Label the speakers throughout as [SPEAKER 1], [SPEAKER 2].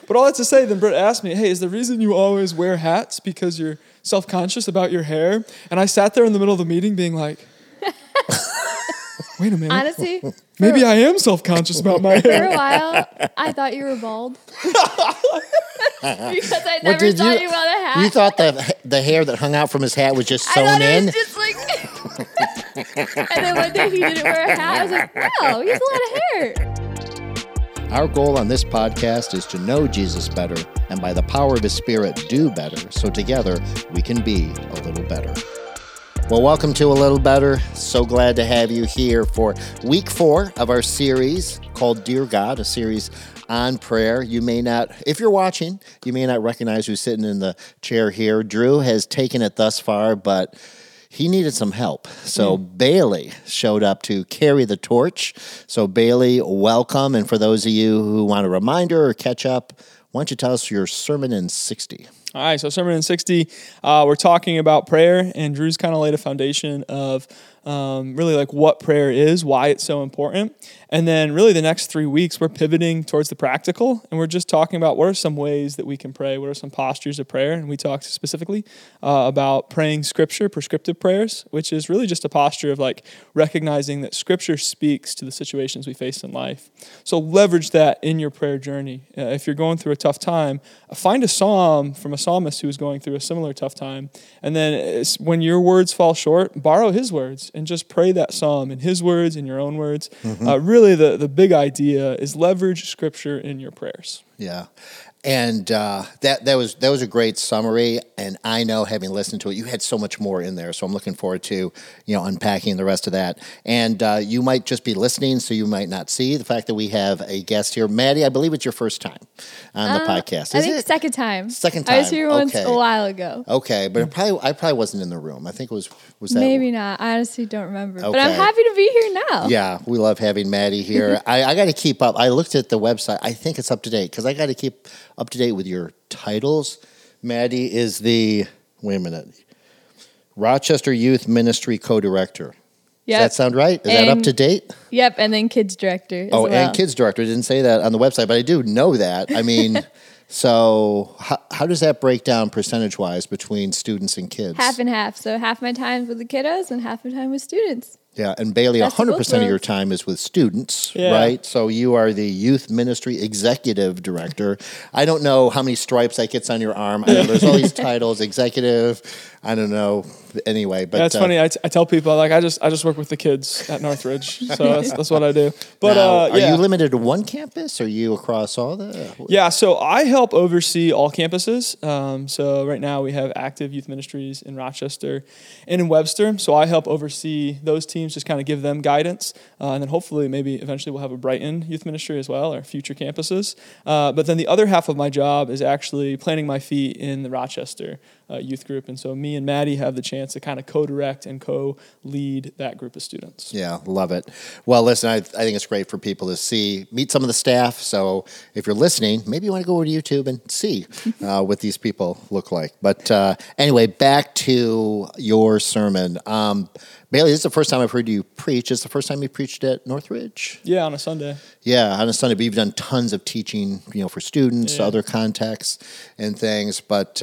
[SPEAKER 1] But all that to say, then Britt asked me, hey, is the reason you always wear hats because you're self-conscious about your hair? And I sat there in the middle of the meeting being like, wait a minute.
[SPEAKER 2] Honestly,
[SPEAKER 1] Maybe I am self-conscious about my
[SPEAKER 2] for
[SPEAKER 1] hair.
[SPEAKER 2] a while, I thought you were bald. Because I never saw you on a hat.
[SPEAKER 3] You thought the hair that hung out from his hat was just
[SPEAKER 2] I
[SPEAKER 3] sewn
[SPEAKER 2] thought
[SPEAKER 3] in?
[SPEAKER 2] it was just like... And then one day he didn't wear a hat. I was like, wow, he has a lot of hair.
[SPEAKER 3] Our goal on this podcast is to know Jesus better and by the power of his Spirit do better so together we can be a little better. Well, welcome to A Little Better. So glad to have you here for week 4 of our series called Dear God, a series on prayer. You may not, if you're watching, you may not recognize who's sitting in the chair here. Drew has taken it thus far, but he needed some help. So Bailey showed up to carry the torch. So Bailey, welcome. And for those of you who want a reminder or catch up, why don't you tell us your sermon in 60?
[SPEAKER 1] All right, so Sermon in 60, we're talking about prayer, and Drew's kind of laid a foundation of really like what prayer is, why it's so important. And then really the next 3 weeks, we're pivoting towards the practical, and we're just talking about what are some ways that we can pray, what are some postures of prayer. And we talked specifically about praying Scripture, prescriptive prayers, which is really just a posture of like recognizing that Scripture speaks to the situations we face in life. So leverage that in your prayer journey. If you're going through a tough time, find a psalm from a psalmist who is going through a similar tough time. And then when your words fall short, borrow his words and just pray that psalm in his words, in your own words. Really, the big idea is leverage Scripture in your prayers.
[SPEAKER 3] Yeah. And that was a great summary. And I know, having listened to it, you had so much more in there. So I'm looking forward to unpacking the rest of that. And you might just be listening, so you might not see the fact that we have a guest here, Maddie. I believe it's your first time on the podcast.
[SPEAKER 2] I think second time.
[SPEAKER 3] Second time.
[SPEAKER 2] I was here once a while ago.
[SPEAKER 3] Okay, but I probably wasn't in the room. I think it was that
[SPEAKER 2] Maybe not. I honestly don't remember.
[SPEAKER 3] Okay.
[SPEAKER 2] But I'm happy to be here now.
[SPEAKER 3] Yeah, we love having Maddie here. I got to keep up. I looked at the website. I think it's up to date because I got to keep up to date with your titles. Maddie is Rochester Youth Ministry Co-Director.
[SPEAKER 2] Yep.
[SPEAKER 3] Does that sound right? Is that up to date?
[SPEAKER 2] Yep, and then Kids Director as well.
[SPEAKER 3] And Kids Director. I didn't say that on the website, but I do know that. I mean, so how does that break down percentage-wise between students and kids?
[SPEAKER 2] Half and half. So half my time with the kiddos and half my time with students.
[SPEAKER 3] Yeah, and Bailey, 100% of your time is with students, right? So you are the Youth Ministry Executive Director. I don't know how many stripes that gets on your arm. I know there's all these titles, executive, I don't know. Anyway, but
[SPEAKER 1] that's funny. I tell people like I just work with the kids at Northridge, so that's what I do. But
[SPEAKER 3] now, are you limited to one campus? Or are you across all the?
[SPEAKER 1] Yeah, so I help oversee all campuses. So right now we have active youth ministries in Rochester and in Webster. So I help oversee those teams, just kind of give them guidance, and then hopefully maybe eventually we'll have a Brighton youth ministry as well, or future campuses. But then the other half of my job is actually planting my feet in the Rochester youth group, and so me and Maddie have the chance to kind of co-direct and co-lead that group of students.
[SPEAKER 3] Yeah, love it. Well, listen, I think it's great for people to meet some of the staff. So if you're listening, maybe you want to go over to YouTube and see what these people look like. But anyway, back to your sermon. Bailey, this is the first time I've heard you preach. It's the first time you preached at Northridge?
[SPEAKER 1] Yeah, on a Sunday.
[SPEAKER 3] Yeah, on a Sunday. But you've done tons of teaching, for students, other contexts and things. But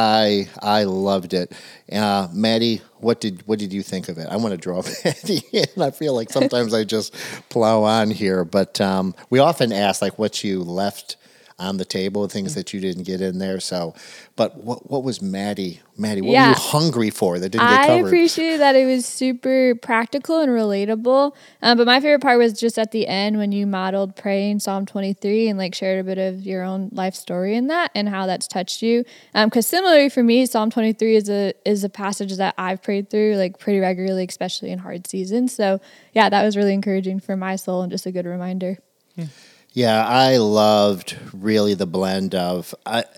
[SPEAKER 3] I loved it. Maddie, what did you think of it? I want to draw Maddie in. I feel like sometimes I just plow on here. But we often ask, like, what you left on the table, things that you didn't get in there. So, but what was Maddie? What were you hungry for that didn't get covered?
[SPEAKER 2] I appreciated that it was super practical and relatable. But my favorite part was just at the end when you modeled praying Psalm 23 and like shared a bit of your own life story in that and how that's touched you. Because similarly for me, Psalm 23 is a passage that I've prayed through like pretty regularly, especially in hard seasons. So yeah, that was really encouraging for my soul and just a good reminder.
[SPEAKER 3] Yeah, I loved really the blend of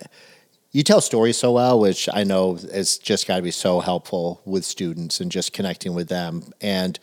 [SPEAKER 3] you tell stories so well, which I know it's just got to be so helpful with students and just connecting with them. And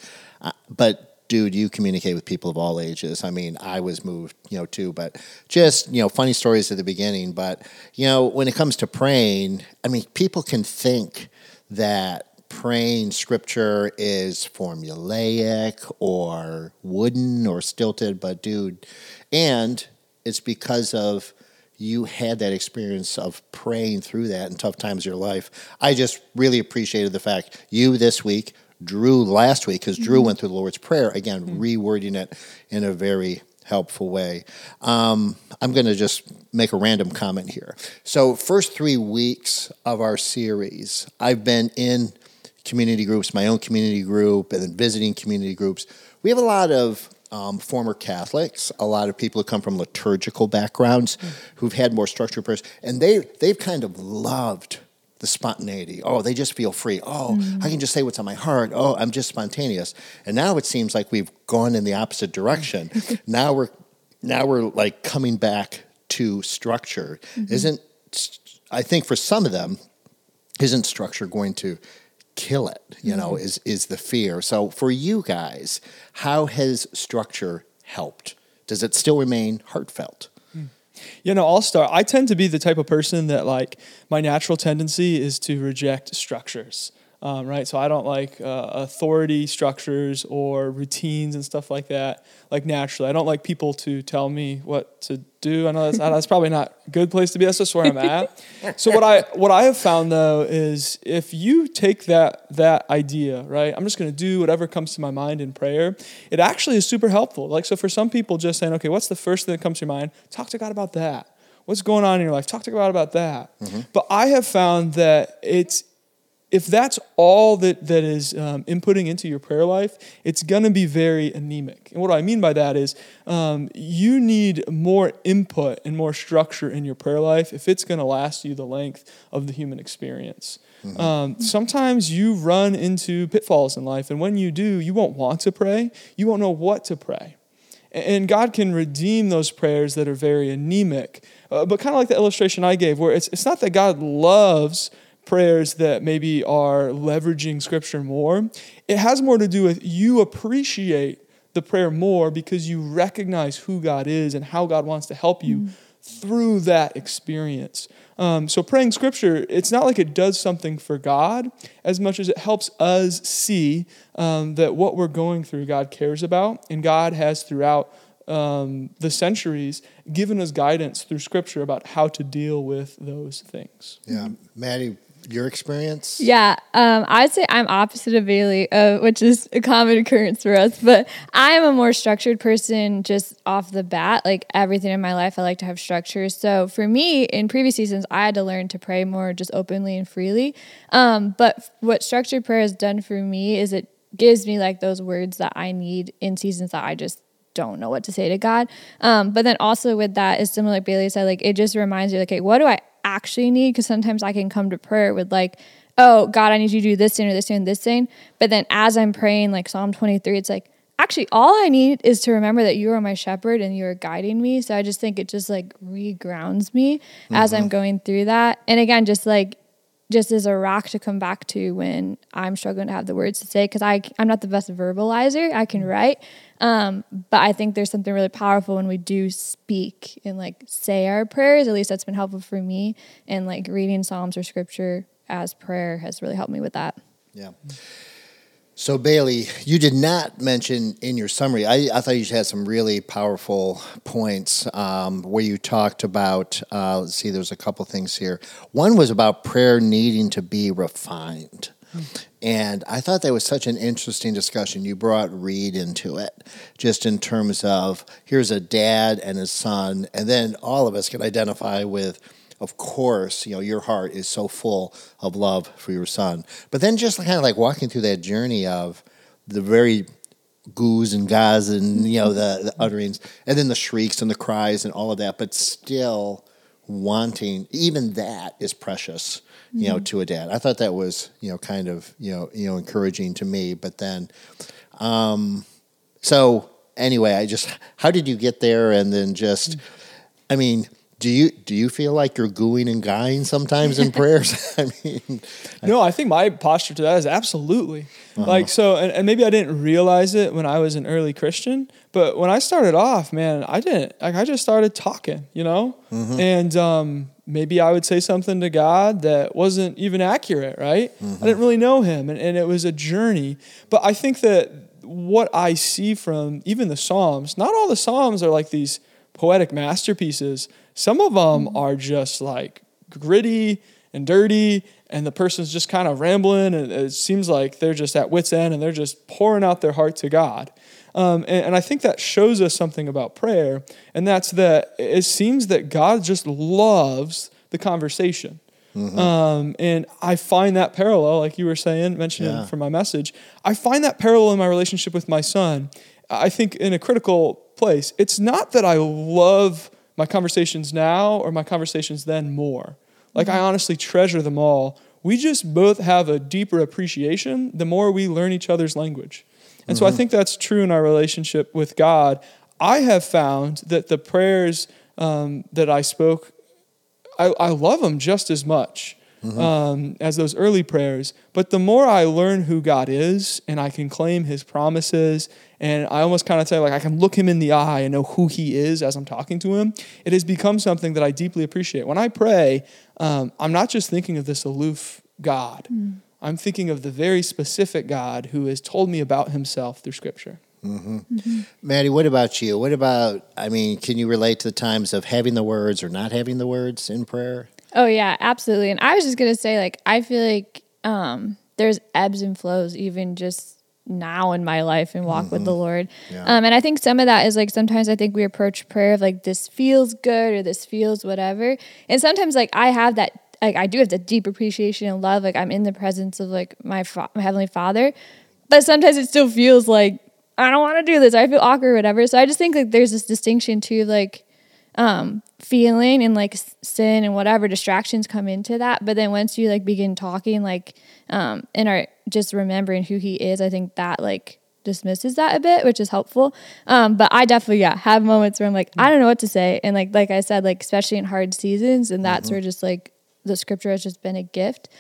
[SPEAKER 3] but dude, you communicate with people of all ages. I mean, I was moved, too, but just funny stories at the beginning. But when it comes to praying, I mean, people can think that praying Scripture is formulaic or wooden or stilted, but dude, and it's because of you had that experience of praying through that in tough times of your life. I just really appreciated the fact you this week, Drew last week, because Drew went through the Lord's Prayer, again, rewording it in a very helpful way. I'm going to just make a random comment here. So first 3 weeks of our series, I've been in community groups, my own community group, and then visiting community groups. We have a lot of former Catholics, a lot of people who come from liturgical backgrounds who've had more structured prayers, and they've kind of loved the spontaneity. Oh, they just feel free. Oh, I can just say what's on my heart. Oh, I'm just spontaneous. And now it seems like we've gone in the opposite direction. Now we're like coming back to structure. I think for some of them, isn't structure going to kill it? Is the fear. So for you guys, how has structure helped? Does it still remain heartfelt?
[SPEAKER 1] I'll start. I tend to be the type of person that, like, my natural tendency is to reject structures, right? So I don't like authority structures or routines and stuff like that, like, naturally. I don't like people to tell me what to do. I know that's probably not a good place to be. That's just where I'm at. So what I have found, though, is if you take that idea, right, I'm just going to do whatever comes to my mind in prayer, it actually is super helpful. Like, so for some people, just saying, okay, what's the first thing that comes to your mind? Talk to God about that. What's going on in your life? Talk to God about that. But I have found that if that's all that is inputting into your prayer life, it's going to be very anemic. And what I mean by that is you need more input and more structure in your prayer life if it's going to last you the length of the human experience. Sometimes you run into pitfalls in life, and when you do, you won't want to pray. You won't know what to pray. And God can redeem those prayers that are very anemic. But kind of like the illustration I gave, where it's not that God loves prayers that maybe are leveraging Scripture more. It has more to do with you appreciate the prayer more because you recognize who God is and how God wants to help you through that experience. So praying Scripture, it's not like it does something for God as much as it helps us see that what we're going through, God cares about, and God has throughout the centuries given us guidance through Scripture about how to deal with those things.
[SPEAKER 3] Yeah. Maddie, your experience?
[SPEAKER 2] Yeah, I'd say I'm opposite of Bailey, which is a common occurrence for us. But I am a more structured person just off the bat. Like, everything in my life, I like to have structure. So for me, in previous seasons, I had to learn to pray more just openly and freely. But what structured prayer has done for me is it gives me like those words that I need in seasons that I just don't know what to say to God. But then also with that is similar, like Bailey said, like, it just reminds you, like, okay, what do I actually need? Because sometimes I can come to prayer with like, oh, God, I need you to do this thing or this thing and this thing. But then as I'm praying, like Psalm 23, it's like, actually, all I need is to remember that you are my shepherd and you are guiding me. So I just think it just like re-grounds me as I'm going through that. And again, just as a rock to come back to when I'm struggling to have the words to say, because I'm not the best verbalizer. I can write. But I think there's something really powerful when we do speak and like say our prayers. At least that's been helpful for me. And like reading Psalms or Scripture as prayer has really helped me with that.
[SPEAKER 3] Yeah. So Bailey, you did not mention in your summary, I thought you had some really powerful points where you talked about, let's see, there's a couple things here. One was about prayer needing to be refined. And I thought that was such an interesting discussion. You brought Reed into it, just in terms of here's a dad and his son, and then all of us can identify with, of course, your heart is so full of love for your son. But then just kind of like walking through that journey of the very goos and gahs and, the utterings, and then the shrieks and the cries and all of that, but still wanting, even that is precious, to a dad. I thought that was, kind of, encouraging to me. But then, so anyway, how did you get there? And then do you feel like you're gooing and guying sometimes in prayers?
[SPEAKER 1] No, I think my posture to that is absolutely. Like, so, and maybe I didn't realize it when I was an early Christian, but when I started off, man, I just started talking, and maybe I would say something to God that wasn't even accurate, right? I didn't really know him, and it was a journey. But I think that what I see from even the Psalms, not all the Psalms are like these poetic masterpieces. Some of them are just like gritty and dirty, and the person's just kind of rambling, and it seems like they're just at wit's end, and they're just pouring out their heart to God. And I think that shows us something about prayer, and that's that it seems that God just loves the conversation. And I find that parallel, like you were saying, mentioning from my message, I find that parallel in my relationship with my son, I think in a critical place. It's not that I love my conversations now or my conversations then more. Like I honestly treasure them all. We just both have a deeper appreciation the more we learn each other's language. And so I think that's true in our relationship with God. I have found that the prayers that I spoke, I love them just as much as those early prayers. But the more I learn who God is and I can claim his promises, and I almost kind of say, like, I can look him in the eye and know who he is as I'm talking to him, it has become something that I deeply appreciate. When I pray, I'm not just thinking of this aloof God. I'm thinking of the very specific God who has told me about himself through Scripture.
[SPEAKER 3] Maddie, what about you? Can you relate to the times of having the words or not having the words in prayer?
[SPEAKER 2] Oh, yeah, absolutely. And I was just going to say, like, I feel like there's ebbs and flows even just now in my life and walk with the Lord.
[SPEAKER 3] Yeah.
[SPEAKER 2] And I think some of that is, like, sometimes I think we approach prayer of, like, this feels good or this feels whatever. And sometimes, like, I have that, like, I do have that deep appreciation and love. Like, I'm in the presence of, like, my Heavenly Father. But sometimes it still feels like, I don't want to do this. I feel awkward or whatever. So I just think, like, there's this distinction too, like, feeling and like sin and whatever distractions come into that. But then once you like begin talking, like, and are just remembering who he is, I think that like dismisses that a bit, which is helpful. But I definitely, have moments where I'm like, I don't know what to say. And like I said, like, especially in hard seasons, and that's where just like the Scripture has just been a gift.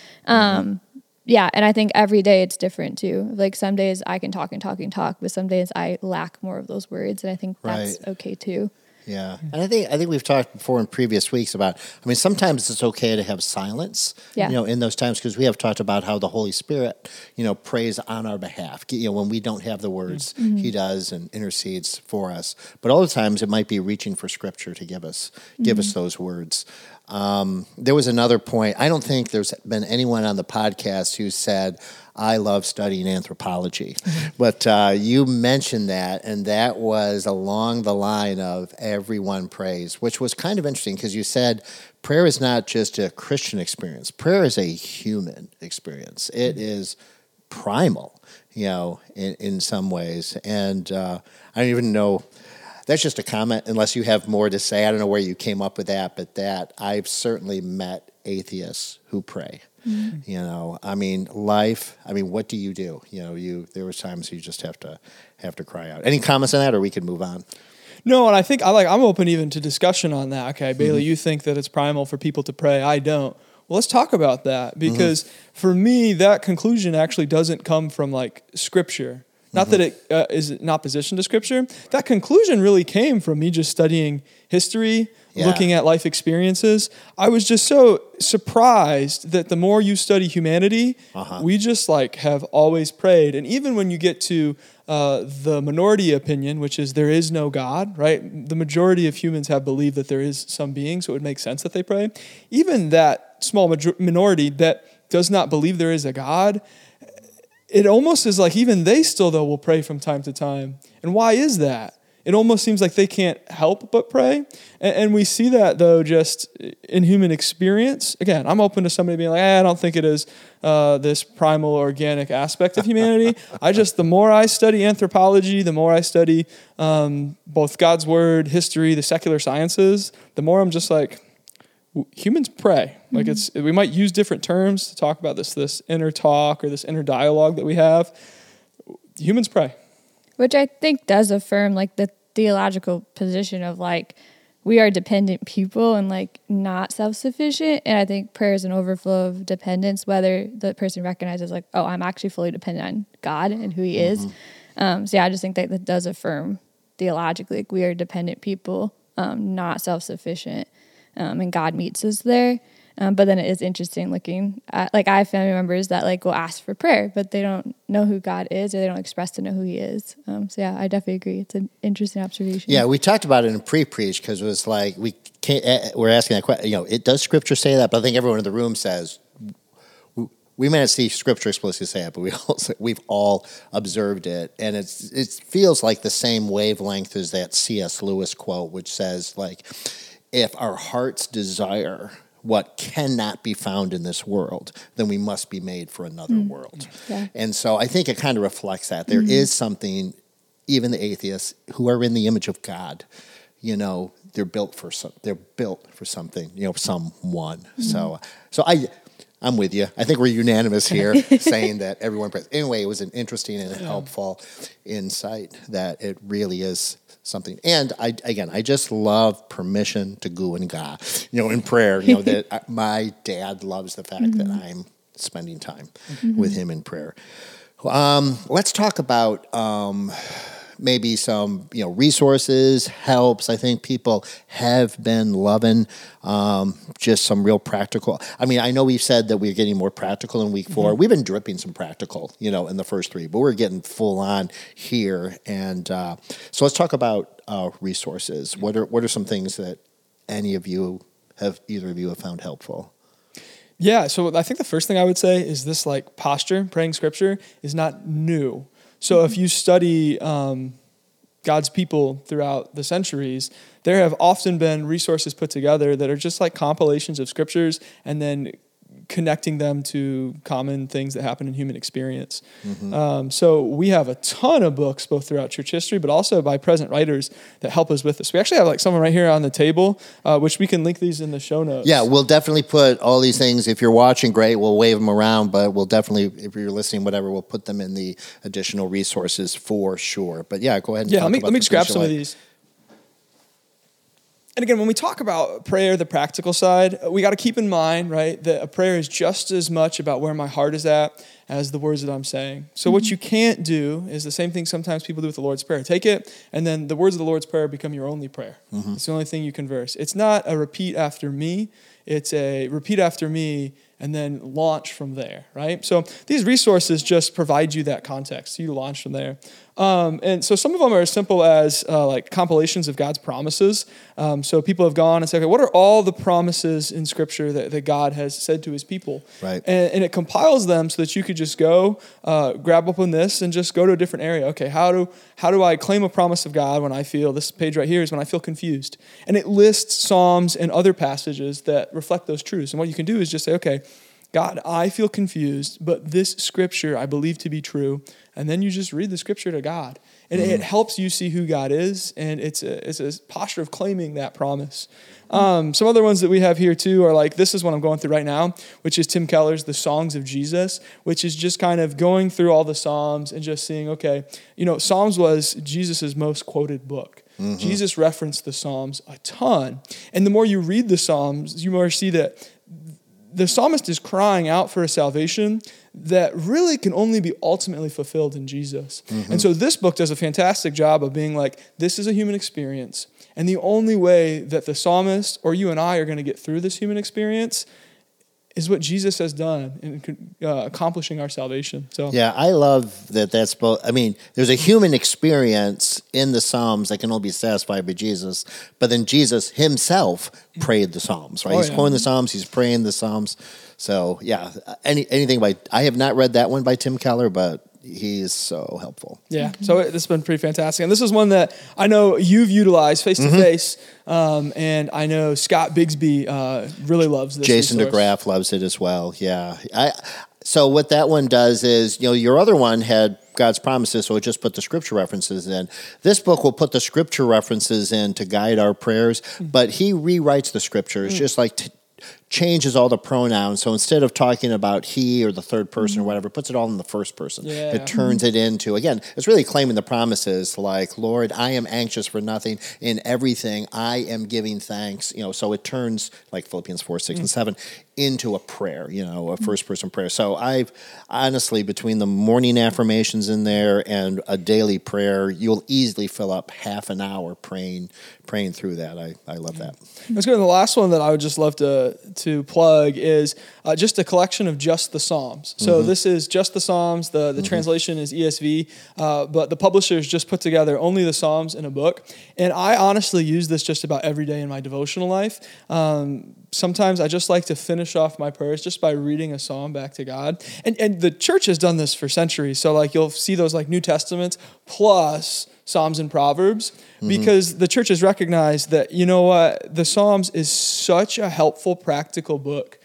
[SPEAKER 2] Yeah, and I think every day it's different too. Like some days I can talk and talk and talk, but some days I lack more of those words, and I think that's okay too.
[SPEAKER 3] Yeah, and I think we've talked before in previous weeks about, sometimes it's okay to have silence, in those times, because we have talked about how the Holy Spirit, prays on our behalf. When we don't have the words, he does and intercedes for us. But all the times it might be reaching for Scripture to give us those words. There was another point. I don't think there's been anyone on the podcast who said, I love studying anthropology. But you mentioned that, and that was along the line of everyone prays, which was kind of interesting because you said prayer is not just a Christian experience. Prayer is a human experience. It is primal, in some ways. And I don't even know. That's just a comment, unless you have more to say. I don't know where you came up with that, but that I've certainly met atheists who pray. Life. What do you do? There was times you just have to cry out. Any comments on that, or we could move on?
[SPEAKER 1] No, and I think I'm open even to discussion on that. Okay, Bailey, you think that it's primal for people to pray. I don't. Well, let's talk about that, because for me, that conclusion actually doesn't come from like Scripture. Not that it is in opposition to Scripture. That conclusion really came from me just studying history, looking at life experiences. I was just so surprised that the more you study humanity, we just like have always prayed. And even when you get to the minority opinion, which is there is no God, right? The majority of humans have believed that there is some being, so it would make sense that they pray. Even that small minority that does not believe there is a God, it almost is like even they still, though, will pray from time to time. And why is that? It almost seems like they can't help but pray. And we see that, though, just in human experience. Again, I'm open to somebody being like, I don't think it is this primal organic aspect of humanity. The more I study anthropology, the more I study both God's Word, history, the secular sciences, the more I'm just like, humans pray. Like we might use different terms to talk about this inner talk or this inner dialogue that we have. Humans pray.
[SPEAKER 2] Which I think does affirm like the theological position of like we are dependent people and like not self-sufficient. And I think prayer is an overflow of dependence, whether the person recognizes like, oh, I'm actually fully dependent on God and who he is. I just think that does affirm theologically, like we are dependent people, not self-sufficient. And God meets us there. But then it is interesting looking at, like, I have family members that, like, will ask for prayer, but they don't know who God is, or they don't express to know who he is. I definitely agree. It's an interesting observation.
[SPEAKER 3] Yeah, we talked about it in pre-preach, because it was like, we we're asking that question. It does Scripture say that? But I think everyone in the room says we may not see Scripture explicitly say it, but we've all observed it, and it feels like the same wavelength as that C.S. Lewis quote, which says if our hearts desire what cannot be found in this world, then we must be made for another world. Yeah. And so I think it kind of reflects that. There is something, even the atheists who are in the image of God, they're built for something, someone. So I'm with you. I think we're unanimous here saying that everyone prays. Anyway, it was an interesting and helpful insight that it really is something. And I just love permission to go and God, in prayer. That my dad loves the fact that I'm spending time with him in prayer. Let's talk about maybe some resources, helps. I think people have been loving just some real practical. I mean, I know we've said that we're getting more practical in week 4. We've been dripping some practical, in the first 3, but we're getting full on here. And so let's talk about resources. What are some things that either of you have found helpful?
[SPEAKER 1] Yeah, so I think the first thing I would say is this posture, praying Scripture, is not new. So if you study God's people throughout the centuries, there have often been resources put together that are just like compilations of scriptures and then connecting them to common things that happen in human experience. So we have a ton of books both throughout church history, but also by present writers that help us with this. We actually have someone right here on the table, which we can link these in the show notes.
[SPEAKER 3] Yeah, we'll definitely put all these things. If you're watching, great, we'll wave them around, but we'll definitely, if you're listening, whatever, we'll put them in the additional resources for sure. But yeah, go ahead and talk about
[SPEAKER 1] let me just grab some of these. And again, when we talk about prayer, the practical side, we got to keep in mind, right, that a prayer is just as much about where my heart is at as the words that I'm saying. So what you can't do is the same thing sometimes people do with the Lord's Prayer. Take it, and then the words of the Lord's Prayer become your only prayer. It's the only thing you converse. It's not a repeat after me. It's a repeat after me and then launch from there, right? So these resources just provide you that context. So you launch from there. And so some of them are as simple as compilations of God's promises. So people have gone and said, okay, what are all the promises in Scripture that God has said to his people?
[SPEAKER 3] Right.
[SPEAKER 1] And it compiles them so that you could just go, grab up on this and just go to a different area. Okay, how do I claim a promise of God when I feel, this page right here is when I feel confused. And it lists Psalms and other passages that reflect those truths. And what you can do is just say, okay, God, I feel confused, but this Scripture I believe to be true. And then you just read the Scripture to God. And it helps you see who God is, and it's a posture of claiming that promise. Some other ones that we have here too are this is what I'm going through right now, which is Tim Keller's The Songs of Jesus, which is just kind of going through all the Psalms and just seeing, okay, Psalms was Jesus' most quoted book. Jesus referenced the Psalms a ton. And the more you read the Psalms, you more see that the psalmist is crying out for a salvation that really can only be ultimately fulfilled in Jesus. And so this book does a fantastic job of being this is a human experience. And the only way that the psalmist or you and I are going to get through this human experience is what Jesus has done in accomplishing our salvation. So
[SPEAKER 3] yeah, I love that that's both. I mean, there's a human experience in the Psalms that can only be satisfied by Jesus, but then Jesus himself prayed the Psalms, right? He's quoting the Psalms, he's praying the Psalms. So yeah, anything I have not read that one by Tim Keller, but he is so helpful.
[SPEAKER 1] Yeah, so this has been pretty fantastic. And this is one that I know you've utilized face-to-face, and I know Scott Bigsby really loves this
[SPEAKER 3] Jason
[SPEAKER 1] resource.
[SPEAKER 3] DeGraff loves it as well, yeah. So what that one does is, your other one had God's promises, so it just put the scripture references in. This book will put the scripture references in to guide our prayers, but he rewrites the scriptures, just changes all the pronouns. So instead of talking about he or the third person or whatever, puts it all in the first person.
[SPEAKER 1] Yeah.
[SPEAKER 3] It turns it into, again, it's really claiming the promises Lord, I am anxious for nothing. In everything, I am giving thanks. So it turns, like Philippians 4, 6, and 7, into a prayer, a first person prayer. So I've honestly, between the morning affirmations in there and a daily prayer, you'll easily fill up half an hour praying through that. I love that.
[SPEAKER 1] Let's go to the last one that I would just love to to plug is just a collection of just the Psalms. So this is just the Psalms. The translation is ESV, but the publishers just put together only the Psalms in a book. And I honestly use this just about every day in my devotional life. Sometimes I just like to finish off my prayers just by reading a psalm back to God. And the church has done this for centuries. So like you'll see those like New Testaments plus Psalms and Proverbs, because the church has recognized that, you know what, the Psalms is such a helpful, practical book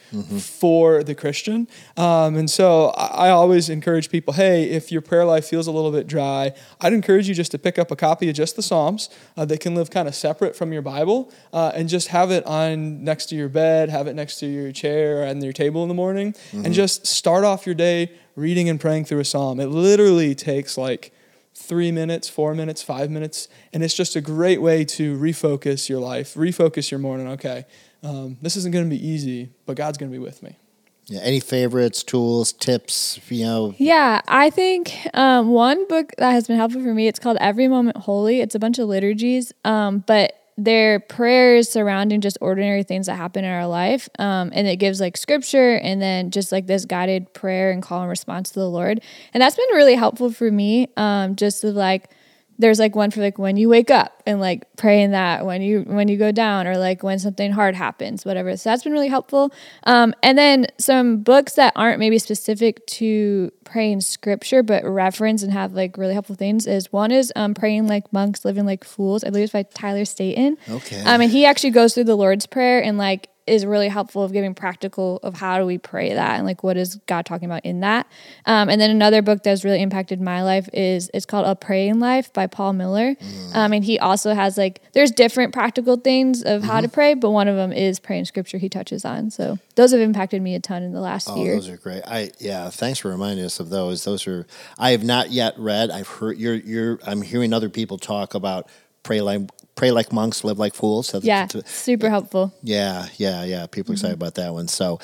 [SPEAKER 1] for the Christian. And so I always encourage people, hey, if your prayer life feels a little bit dry, I'd encourage you just to pick up a copy of just the Psalms that can live kind of separate from your Bible, and just have it on next to your bed, have it next to your chair or on your table in the morning, and just start off your day reading and praying through a Psalm. It literally takes like 3 minutes, 4 minutes, 5 minutes. And it's just a great way to refocus your life, refocus your morning. Okay, this isn't going to be easy, but God's going to be with me.
[SPEAKER 3] Yeah. Any favorites, tools, tips,
[SPEAKER 2] Yeah, I think one book that has been helpful for me, it's called Every Moment Holy. It's a bunch of liturgies, but they're prayers surrounding just ordinary things that happen in our life. And it gives like scripture and then just like this guided prayer and call and response to the Lord. And that's been really helpful for me. Just to like, there's like one for like when you wake up and like praying that when you go down, or like when something hard happens, whatever. So that's been really helpful. And then some books that aren't maybe specific to praying scripture, but reference and have like really helpful things one is Praying Like Monks, Living Like Fools. I believe it's by Tyler Staton.
[SPEAKER 3] Okay.
[SPEAKER 2] And he actually goes through the Lord's Prayer and like is really helpful of giving practical of how do we pray that and like what is God talking about in that. And then another book that's really impacted my life it's called A Praying Life by Paul Miller. And he also has like, there's different practical things of how to pray, but one of them is praying scripture he touches on. So those have impacted me a ton in the last year.
[SPEAKER 3] Those are great. Thanks for reminding us of those. Those are, I have not yet read. I've heard I'm hearing other people talk about pray like monks, live like fools.
[SPEAKER 2] Super helpful.
[SPEAKER 3] Yeah. People are excited about that one. So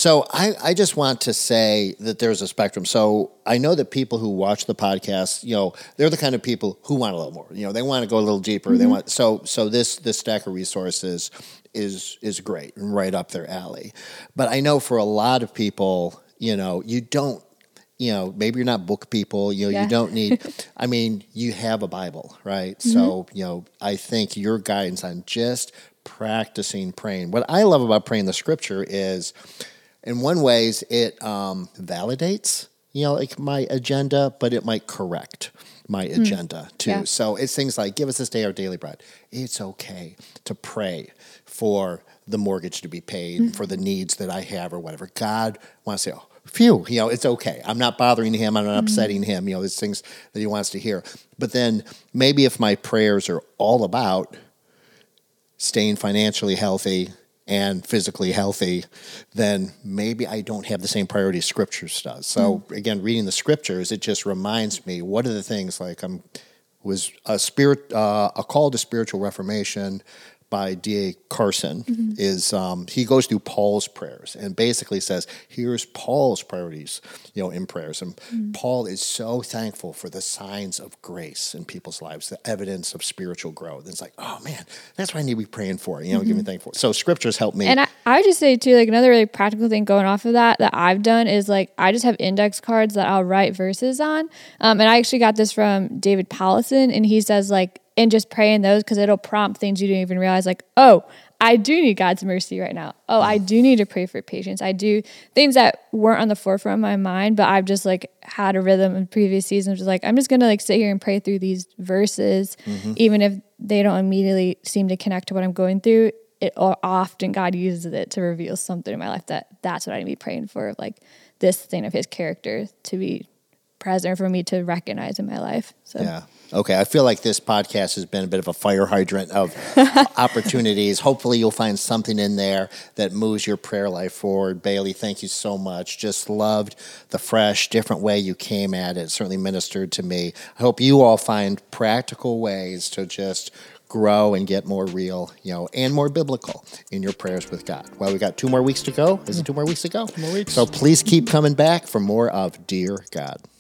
[SPEAKER 3] I just want to say that there's a spectrum. So I know that people who watch the podcast, they're the kind of people who want a little more. They want to go a little deeper. They want so this stack of resources is great and right up their alley. But I know for a lot of people, you don't. Maybe you're not book people, you don't need, you have a Bible, right? So, I think your guidance on just practicing praying. What I love about praying the scripture is, in one ways, it validates, like my agenda, but it might correct my agenda too. Yeah. So it's things like, give us this day our daily bread. It's okay to pray for the mortgage to be paid, for the needs that I have or whatever. God wants to say, phew, it's okay. I'm not bothering him. I'm not upsetting him. There's things that he wants to hear. But then maybe if my prayers are all about staying financially healthy and physically healthy, then maybe I don't have the same priority Scriptures does. So again, reading the Scriptures, it just reminds me, what are the things like was a call to spiritual reformation by D.A. Carson is he goes through Paul's prayers and basically says, here's Paul's priorities, in prayers. And Paul is so thankful for the signs of grace in people's lives, the evidence of spiritual growth. And it's like, oh man, that's what I need to be praying for, give me thanks for. So scriptures help me.
[SPEAKER 2] And I would just say too, like another really practical thing going off of that I've done is like, I just have index cards that I'll write verses on. And I actually got this from David Powlison, and he says like, and just praying those, because it'll prompt things you didn't even realize, like, oh, I do need God's mercy right now. Oh, I do need to pray for patience. I do things that weren't on the forefront of my mind, but I've just like had a rhythm in previous seasons. Just like, I'm just going to like sit here and pray through these verses, even if they don't immediately seem to connect to what I'm going through. Often God uses it to reveal something in my life that's what I need to be praying for, like this thing of his character to be present for me to recognize in my life. So.
[SPEAKER 3] Yeah. Okay, I feel like this podcast has been a bit of a fire hydrant of opportunities. Hopefully you'll find something in there that moves your prayer life forward. Bailey, thank you so much. Just loved the fresh, different way you came at it. It certainly ministered to me. I hope you all find practical ways to just grow and get more real, and more biblical in your prayers with God. Well, we got 2 more weeks to go. Is it 2 more weeks to go?
[SPEAKER 1] 2 more weeks.
[SPEAKER 3] So please keep coming back for more of Dear God.